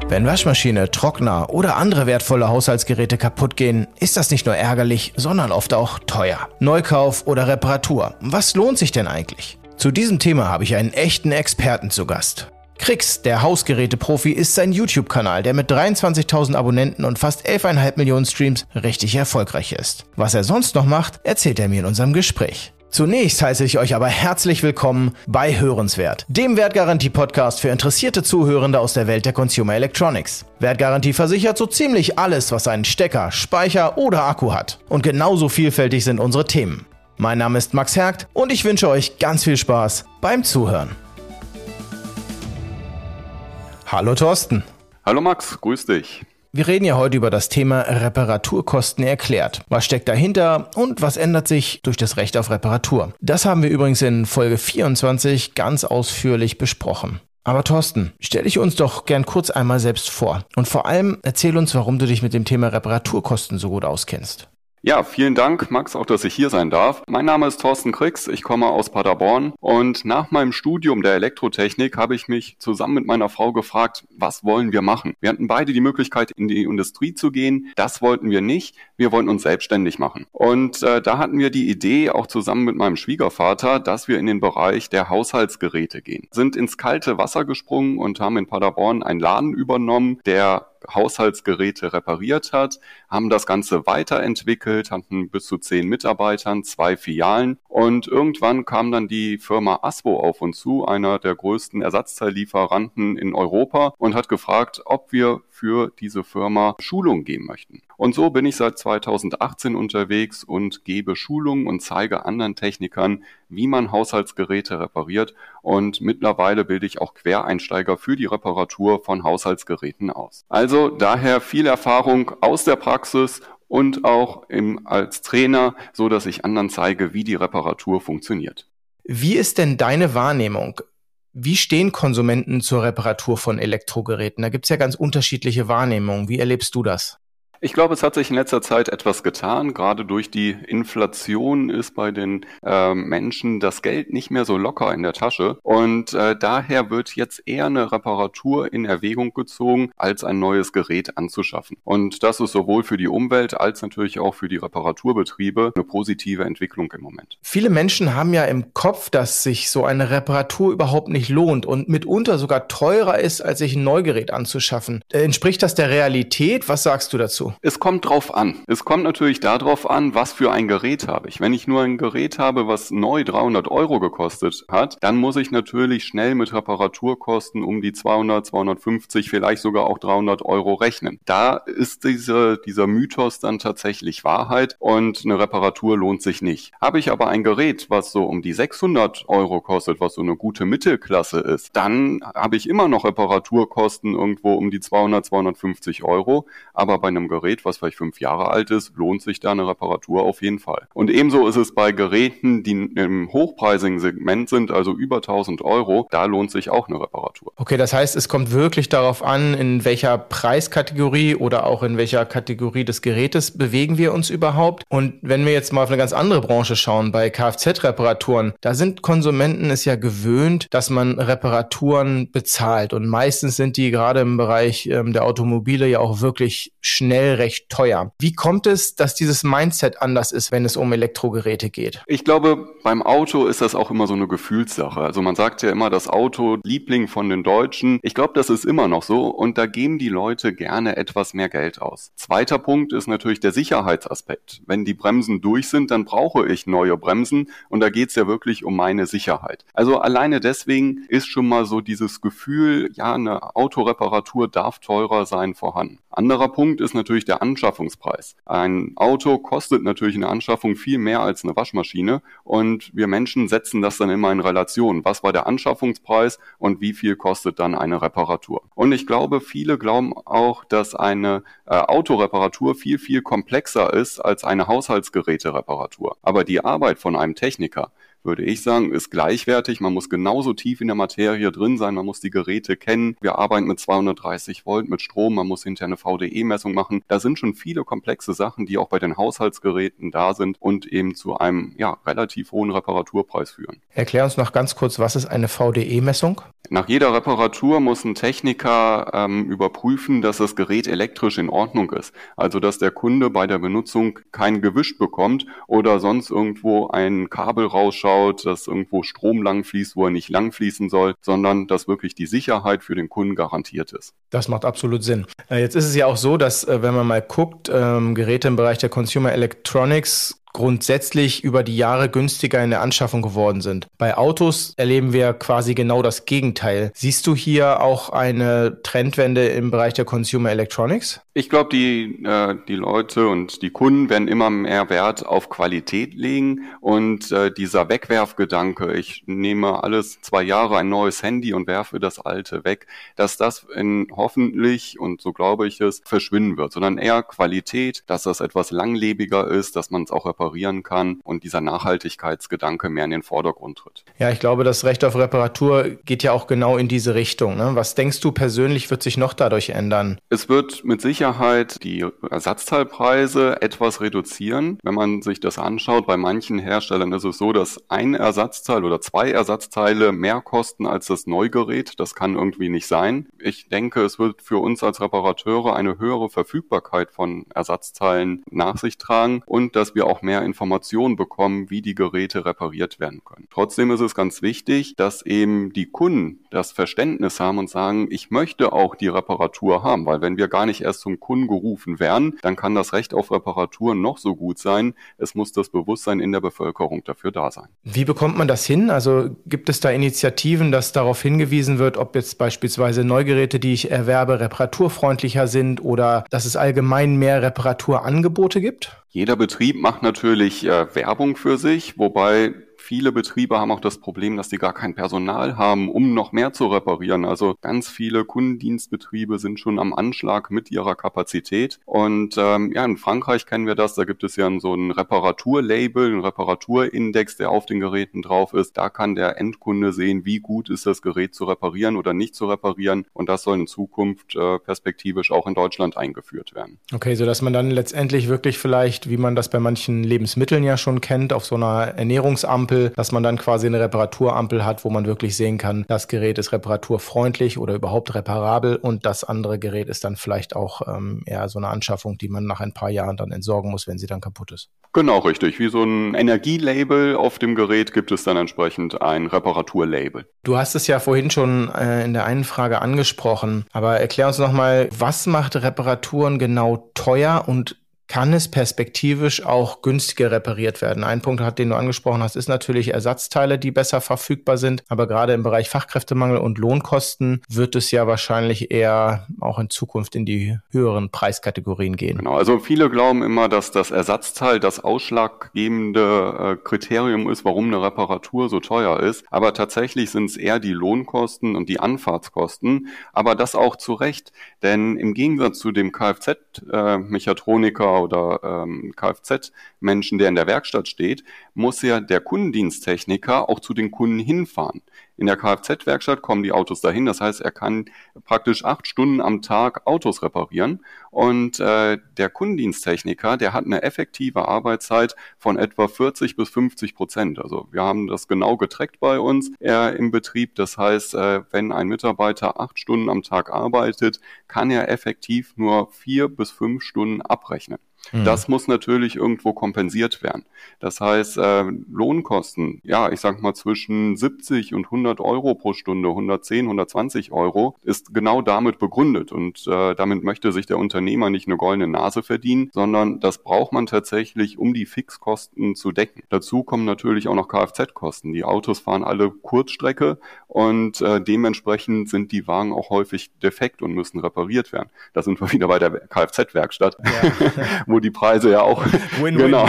Wenn Waschmaschine, Trockner oder andere wertvolle Haushaltsgeräte kaputt gehen, ist das nicht nur ärgerlich, sondern oft auch teuer. Neukauf oder Reparatur. Was lohnt sich denn eigentlich? Zu diesem Thema habe ich einen echten Experten zu Gast. Krix, der Hausgeräte-Profi, ist sein YouTube-Kanal, der mit 23.000 Abonnenten und fast 11,5 Millionen Streams richtig erfolgreich ist. Was er sonst noch macht, erzählt er mir in unserem Gespräch. Zunächst heiße ich euch aber herzlich willkommen bei Hörenswert, dem Wertgarantie-Podcast für interessierte Zuhörende aus der Welt der Consumer Electronics. Wertgarantie versichert so ziemlich alles, was einen Stecker, Speicher oder Akku hat. Und genauso vielfältig sind unsere Themen. Mein Name ist Max Hergt und ich wünsche euch ganz viel Spaß beim Zuhören. Hallo Thorsten. Hallo Max, grüß dich. Wir reden ja heute über das Thema Reparaturkosten erklärt. Was steckt dahinter und was ändert sich durch das Recht auf Reparatur? Das haben wir übrigens in Folge 24 ganz ausführlich besprochen. Aber Thorsten, stell dich uns doch gern kurz einmal selbst vor. Und vor allem erzähl uns, warum du dich mit dem Thema Reparaturkosten so gut auskennst. Ja, vielen Dank, Max, auch dass ich hier sein darf. Mein Name ist Thorsten Krix, ich komme aus Paderborn und nach meinem Studium der Elektrotechnik habe ich mich zusammen mit meiner Frau gefragt, was wollen wir machen? Wir hatten beide die Möglichkeit, in die Industrie zu gehen. Das wollten wir nicht. Wir wollten uns selbstständig machen. Und da hatten wir die Idee, auch zusammen mit meinem Schwiegervater, dass wir in den Bereich der Haushaltsgeräte gehen. Sind ins kalte Wasser gesprungen und haben in Paderborn einen Laden übernommen, der Haushaltsgeräte repariert hat, haben das Ganze weiterentwickelt, hatten bis zu 10 Mitarbeitern, 2 Filialen und irgendwann kam dann die Firma ASWO auf uns zu, einer der größten Ersatzteillieferanten in Europa und hat gefragt, ob wir für diese Firma Schulungen geben möchten. Und so bin ich seit 2018 unterwegs und gebe Schulungen und zeige anderen Technikern, wie man Haushaltsgeräte repariert und mittlerweile bilde ich auch Quereinsteiger für die Reparatur von Haushaltsgeräten aus. Also daher viel Erfahrung aus der Praxis und auch als Trainer, so dass ich anderen zeige, wie die Reparatur funktioniert. Wie ist denn deine Wahrnehmung? Wie stehen Konsumenten zur Reparatur von Elektrogeräten? Da gibt es ja ganz unterschiedliche Wahrnehmungen. Wie erlebst du das? Ich glaube, es hat sich in letzter Zeit etwas getan. Gerade durch die Inflation ist bei den Menschen das Geld nicht mehr so locker in der Tasche. Und daher wird jetzt eher eine Reparatur in Erwägung gezogen, als ein neues Gerät anzuschaffen. Und das ist sowohl für die Umwelt als natürlich auch für die Reparaturbetriebe eine positive Entwicklung im Moment. Viele Menschen haben ja im Kopf, dass sich so eine Reparatur überhaupt nicht lohnt und mitunter sogar teurer ist, als sich ein Neugerät anzuschaffen. Entspricht das der Realität? Was sagst du dazu? Es kommt drauf an. Es kommt natürlich darauf an, was für ein Gerät habe ich. Wenn ich nur ein Gerät habe, was neu 300 € gekostet hat, dann muss ich natürlich schnell mit Reparaturkosten um die 200, 250, vielleicht sogar auch 300 € rechnen. Da ist dieser Mythos dann tatsächlich Wahrheit und eine Reparatur lohnt sich nicht. Habe ich aber ein Gerät, was so um die 600 € kostet, was so eine gute Mittelklasse ist, dann habe ich immer noch Reparaturkosten irgendwo um die 200, 250 €, aber bei einem Gerät, was vielleicht 5 Jahre alt ist, lohnt sich da eine Reparatur auf jeden Fall. Und ebenso ist es bei Geräten, die im hochpreisigen Segment sind, also über 1.000 €, da lohnt sich auch eine Reparatur. Okay, das heißt, es kommt wirklich darauf an, in welcher Preiskategorie oder auch in welcher Kategorie des Gerätes bewegen wir uns überhaupt. Und wenn wir jetzt mal auf eine ganz andere Branche schauen, bei Kfz-Reparaturen, da sind Konsumenten es ja gewöhnt, dass man Reparaturen bezahlt. Und meistens sind die gerade im Bereich der Automobile ja auch wirklich schnell recht teuer. Wie kommt es, dass dieses Mindset anders ist, wenn es um Elektrogeräte geht? Ich glaube, beim Auto ist das auch immer so eine Gefühlssache. Also man sagt ja immer, das Auto Liebling von den Deutschen. Ich glaube, das ist immer noch so und da geben die Leute gerne etwas mehr Geld aus. Zweiter Punkt ist natürlich der Sicherheitsaspekt. Wenn die Bremsen durch sind, dann brauche ich neue Bremsen und da geht es ja wirklich um meine Sicherheit. Also alleine deswegen ist schon mal so dieses Gefühl, ja, eine Autoreparatur darf teurer sein, vorhanden. Anderer Punkt ist natürlich der Anschaffungspreis. Ein Auto kostet natürlich eine Anschaffung viel mehr als eine Waschmaschine und wir Menschen setzen das dann immer in Relation. Was war der Anschaffungspreis und wie viel kostet dann eine Reparatur? Und ich glaube, viele glauben auch, dass eine Autoreparatur viel, viel komplexer ist als eine Haushaltsgerätereparatur. Aber die Arbeit von einem Techniker würde ich sagen, ist gleichwertig. Man muss genauso tief in der Materie drin sein, man muss die Geräte kennen. Wir arbeiten mit 230 Volt, mit Strom, man muss hinterher eine VDE-Messung machen. Da sind schon viele komplexe Sachen, die auch bei den Haushaltsgeräten da sind und eben zu einem relativ hohen Reparaturpreis führen. Erklär uns noch ganz kurz, was ist eine VDE-Messung? Nach jeder Reparatur muss ein Techniker überprüfen, dass das Gerät elektrisch in Ordnung ist. Also dass der Kunde bei der Benutzung kein Gewisch bekommt oder sonst irgendwo ein Kabel rausschaut, dass irgendwo Strom lang fließt, wo er nicht lang fließen soll, sondern dass wirklich die Sicherheit für den Kunden garantiert ist. Das macht absolut Sinn. Jetzt ist es ja auch so, dass, wenn man mal guckt, Geräte im Bereich der Consumer Electronics grundsätzlich über die Jahre günstiger in der Anschaffung geworden sind. Bei Autos erleben wir quasi genau das Gegenteil. Siehst du hier auch eine Trendwende im Bereich der Consumer Electronics? Ich glaube, die Leute und die Kunden werden immer mehr Wert auf Qualität legen und dieser Wegwerfgedanke, ich nehme alles 2 Jahre ein neues Handy und werfe das alte weg, dass das hoffentlich, und so glaube ich es, verschwinden wird, sondern eher Qualität, dass das etwas langlebiger ist, dass man es auch reparieren kann und dieser Nachhaltigkeitsgedanke mehr in den Vordergrund tritt. Ja, ich glaube, das Recht auf Reparatur geht ja auch genau in diese Richtung, ne? Was denkst du persönlich, wird sich noch dadurch ändern? Es wird mit Sicherheit die Ersatzteilpreise etwas reduzieren. Wenn man sich das anschaut, bei manchen Herstellern ist es so, dass ein Ersatzteil oder 2 Ersatzteile mehr kosten als das Neugerät. Das kann irgendwie nicht sein. Ich denke, es wird für uns als Reparateure eine höhere Verfügbarkeit von Ersatzteilen nach sich tragen und dass wir auch mehr Informationen bekommen, wie die Geräte repariert werden können. Trotzdem ist es ganz wichtig, dass eben die Kunden das Verständnis haben und sagen, ich möchte auch die Reparatur haben, weil wenn wir gar nicht erst zum Kunden gerufen werden, dann kann das Recht auf Reparatur noch so gut sein. Es muss das Bewusstsein in der Bevölkerung dafür da sein. Wie bekommt man das hin? Also gibt es da Initiativen, dass darauf hingewiesen wird, ob jetzt beispielsweise Neugeräte, die ich erwerbe, reparaturfreundlicher sind oder dass es allgemein mehr Reparaturangebote gibt? Jeder Betrieb macht natürlich Werbung für sich, wobei viele Betriebe haben auch das Problem, dass die gar kein Personal haben, um noch mehr zu reparieren. Also ganz viele Kundendienstbetriebe sind schon am Anschlag mit ihrer Kapazität. Und in Frankreich kennen wir das. Da gibt es ja so ein Reparaturlabel, einen Reparaturindex, der auf den Geräten drauf ist. Da kann der Endkunde sehen, wie gut ist das Gerät zu reparieren oder nicht zu reparieren. Und das soll in Zukunft perspektivisch auch in Deutschland eingeführt werden. Okay, sodass man dann letztendlich wirklich vielleicht, wie man das bei manchen Lebensmitteln ja schon kennt, auf so einer Ernährungsampel, dass man dann quasi eine Reparaturampel hat, wo man wirklich sehen kann, das Gerät ist reparaturfreundlich oder überhaupt reparabel und das andere Gerät ist dann vielleicht auch eher so eine Anschaffung, die man nach ein paar Jahren dann entsorgen muss, wenn sie dann kaputt ist. Genau, richtig. Wie so ein Energielabel auf dem Gerät gibt es dann entsprechend ein Reparaturlabel. Du hast es ja vorhin schon in der einen Frage angesprochen, aber erklär uns nochmal, was macht Reparaturen genau teuer und kann es perspektivisch auch günstiger repariert werden? Ein Punkt, den du angesprochen hast, ist natürlich Ersatzteile, die besser verfügbar sind. Aber gerade im Bereich Fachkräftemangel und Lohnkosten wird es ja wahrscheinlich eher auch in Zukunft in die höheren Preiskategorien gehen. Genau, also viele glauben immer, dass das Ersatzteil das ausschlaggebende Kriterium ist, warum eine Reparatur so teuer ist. Aber tatsächlich sind es eher die Lohnkosten und die Anfahrtskosten. Aber das auch zu Recht. Denn im Gegensatz zu dem Kfz-Mechatroniker oder Kfz-Menschen, der in der Werkstatt steht, muss ja der Kundendiensttechniker auch zu den Kunden hinfahren. In der Kfz-Werkstatt kommen die Autos dahin, das heißt, er kann praktisch 8 Stunden am Tag Autos reparieren und der Kundendiensttechniker, der hat eine effektive Arbeitszeit von etwa 40-50%. Also wir haben das genau getrackt bei uns im Betrieb, das heißt, wenn ein Mitarbeiter 8 Stunden am Tag arbeitet, kann er effektiv nur 4 bis 5 Stunden abrechnen. Das muss natürlich irgendwo kompensiert werden. Das heißt, Lohnkosten, ich sag mal zwischen 70 und 100 Euro pro Stunde, 110, 120 Euro, ist genau damit begründet. Und damit möchte sich der Unternehmer nicht eine goldene Nase verdienen, sondern das braucht man tatsächlich, um die Fixkosten zu decken. Dazu kommen natürlich auch noch Kfz-Kosten. Die Autos fahren alle Kurzstrecke und dementsprechend sind die Wagen auch häufig defekt und müssen repariert werden. Da sind wir wieder bei der Kfz-Werkstatt. Ja. wo die Preise ja auch genau,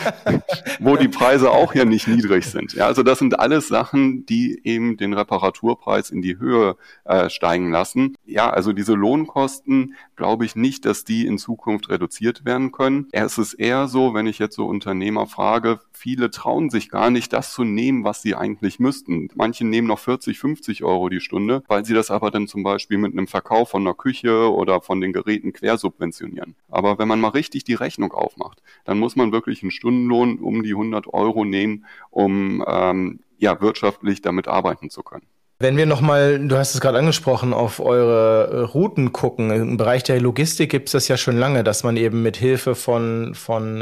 wo die Preise auch ja nicht niedrig sind. Ja, also das sind alles Sachen, die eben den Reparaturpreis in die Höhe steigen lassen. Ja, also diese Lohnkosten, glaube ich nicht, dass die in Zukunft reduziert werden können. Es ist eher so, wenn ich jetzt so Unternehmer frage, viele trauen sich gar nicht, das zu nehmen, was sie eigentlich müssten. Manche nehmen noch 40, 50 Euro die Stunde, weil sie das aber dann zum Beispiel mit einem Verkauf von einer Küche oder von den Geräten quersubventionieren. Aber wenn man mal richtig die Rechnung aufmacht, dann muss man wirklich einen Stundenlohn um die 100 Euro nehmen, um wirtschaftlich damit arbeiten zu können. Wenn wir nochmal, du hast es gerade angesprochen, auf eure Routen gucken. Im Bereich der Logistik gibt es das ja schon lange, dass man eben mit Hilfe von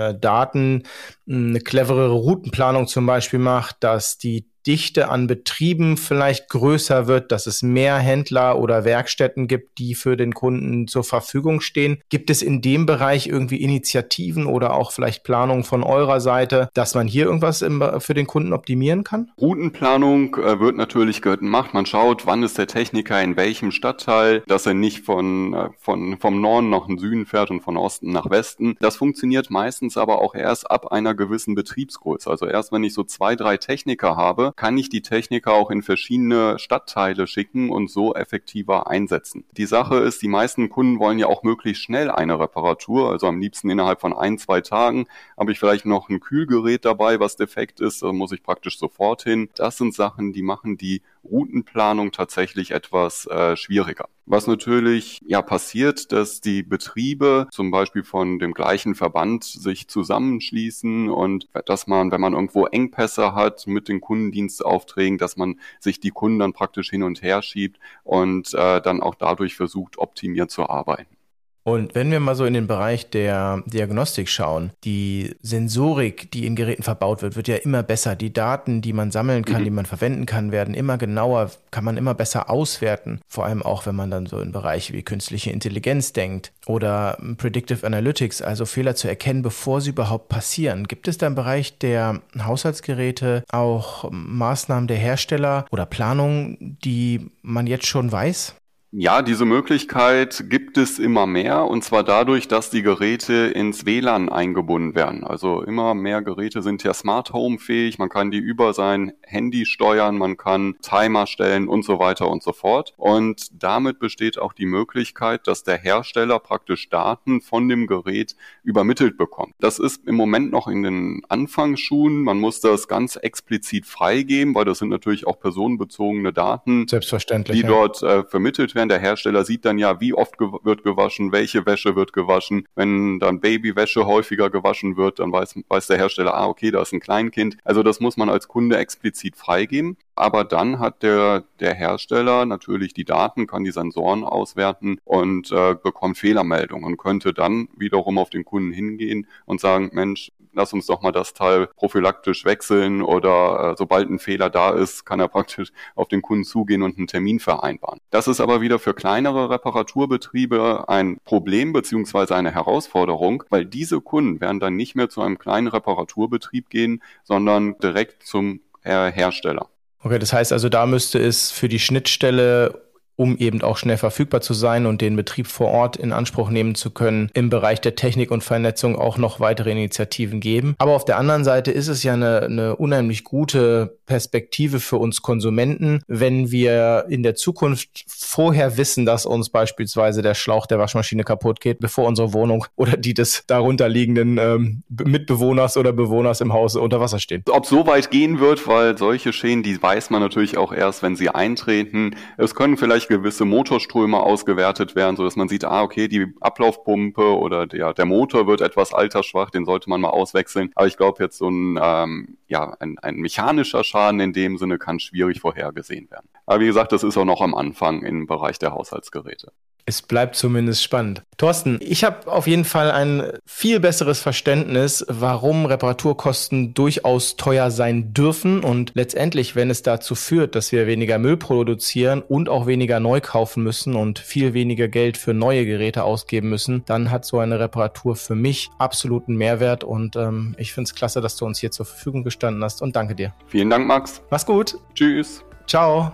Daten eine cleverere Routenplanung zum Beispiel macht, dass die Dichte an Betrieben vielleicht größer wird, dass es mehr Händler oder Werkstätten gibt, die für den Kunden zur Verfügung stehen. Gibt es in dem Bereich irgendwie Initiativen oder auch vielleicht Planungen von eurer Seite, dass man hier irgendwas für den Kunden optimieren kann? Routenplanung wird natürlich gemacht. Man schaut, wann ist der Techniker in welchem Stadtteil, dass er nicht vom Norden nach den Süden fährt und von Osten nach Westen. Das funktioniert meistens aber auch erst ab einer gewissen Betriebsgröße. Also erst wenn ich so 2, 3 Techniker habe, kann ich die Techniker auch in verschiedene Stadtteile schicken und so effektiver einsetzen. Die Sache ist, die meisten Kunden wollen ja auch möglichst schnell eine Reparatur, also am liebsten innerhalb von 1, 2 Tagen. Habe ich vielleicht noch ein Kühlgerät dabei, was defekt ist, da muss ich praktisch sofort hin. Das sind Sachen, die machen die Routenplanung tatsächlich etwas schwieriger. Was natürlich passiert, dass die Betriebe zum Beispiel von dem gleichen Verband sich zusammenschließen und dass man, wenn man irgendwo Engpässe hat mit den Kundendienstaufträgen, dass man sich die Kunden dann praktisch hin und her schiebt und dann auch dadurch versucht, optimiert zu arbeiten. Und wenn wir mal so in den Bereich der Diagnostik schauen, die Sensorik, die in Geräten verbaut wird ja immer besser. Die Daten, die man sammeln kann, die man verwenden kann, werden immer genauer, kann man immer besser auswerten. Vor allem auch, wenn man dann so in Bereiche wie künstliche Intelligenz denkt oder Predictive Analytics, also Fehler zu erkennen, bevor sie überhaupt passieren. Gibt es da im Bereich der Haushaltsgeräte auch Maßnahmen der Hersteller oder Planungen, die man jetzt schon weiß? Ja, diese Möglichkeit gibt es immer mehr, und zwar dadurch, dass die Geräte ins WLAN eingebunden werden. Also immer mehr Geräte sind ja Smart Home fähig, man kann die über sein Handy steuern, man kann Timer stellen und so weiter und so fort. Und damit besteht auch die Möglichkeit, dass der Hersteller praktisch Daten von dem Gerät übermittelt bekommt. Das ist im Moment noch in den Anfangsschuhen, man muss das ganz explizit freigeben, weil das sind natürlich auch personenbezogene Daten, selbstverständlich, die dort vermittelt werden. Der Hersteller sieht dann ja, wie oft wird gewaschen, welche Wäsche wird gewaschen. Wenn dann Babywäsche häufiger gewaschen wird, dann weiß der Hersteller, okay, da ist ein Kleinkind. Also das muss man als Kunde explizit freigeben. Aber dann hat der Hersteller natürlich die Daten, kann die Sensoren auswerten und bekommt Fehlermeldungen und könnte dann wiederum auf den Kunden hingehen und sagen, Mensch, lass uns doch mal das Teil prophylaktisch wechseln, oder sobald ein Fehler da ist, kann er praktisch auf den Kunden zugehen und einen Termin vereinbaren. Das ist aber wieder für kleinere Reparaturbetriebe ein Problem bzw. eine Herausforderung, weil diese Kunden werden dann nicht mehr zu einem kleinen Reparaturbetrieb gehen, sondern direkt zum Hersteller. Okay, das heißt also, da müsste es für die Schnittstelle, um eben auch schnell verfügbar zu sein und den Betrieb vor Ort in Anspruch nehmen zu können, im Bereich der Technik und Vernetzung auch noch weitere Initiativen geben. Aber auf der anderen Seite ist es ja eine unheimlich gute Perspektive für uns Konsumenten, wenn wir in der Zukunft vorher wissen, dass uns beispielsweise der Schlauch der Waschmaschine kaputt geht, bevor unsere Wohnung oder die des darunterliegenden Mitbewohners oder Bewohners im Haus unter Wasser stehen. Ob so weit gehen wird, weil solche Schäden, die weiß man natürlich auch erst, wenn sie eintreten. Es können vielleicht gewisse Motorströme ausgewertet werden, sodass man sieht, okay, die Ablaufpumpe oder der Motor wird etwas altersschwach, den sollte man mal auswechseln. Aber ich glaube, jetzt so ein mechanischer Schaden in dem Sinne kann schwierig vorhergesehen werden. Aber wie gesagt, das ist auch noch am Anfang im Bereich der Haushaltsgeräte. Es bleibt zumindest spannend. Thorsten, ich habe auf jeden Fall ein viel besseres Verständnis, warum Reparaturkosten durchaus teuer sein dürfen, und letztendlich, wenn es dazu führt, dass wir weniger Müll produzieren und auch weniger neu kaufen müssen und viel weniger Geld für neue Geräte ausgeben müssen, dann hat so eine Reparatur für mich absoluten Mehrwert, und ich finde es klasse, dass du uns hier zur Verfügung gestanden hast, und danke dir. Vielen Dank, Max. Mach's gut. Tschüss. Ciao.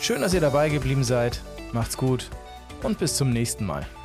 Schön, dass ihr dabei geblieben seid. Macht's gut und bis zum nächsten Mal.